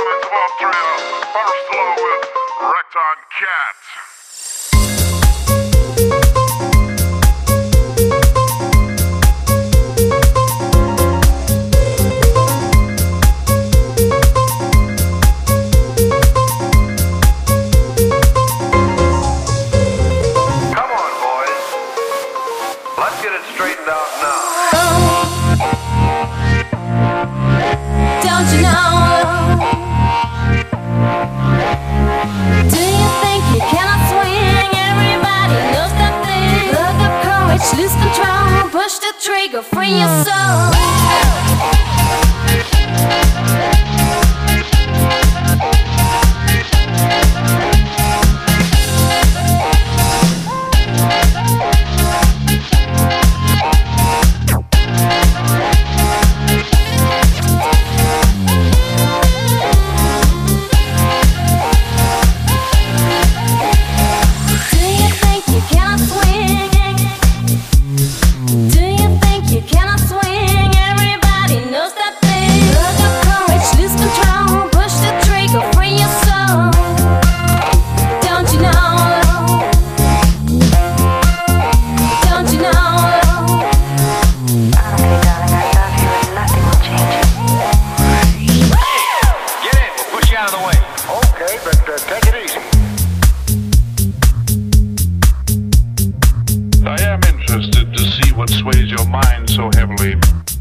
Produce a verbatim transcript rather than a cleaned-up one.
talents of Austria. First along with Recton Cat. Get it straightened out now. Don't you know? Do you think you cannot swing? Everybody knows that thing. Look up courage, lose control, push the trigger, free your soul. Take it easy. I am interested to see what sways your mind so heavily.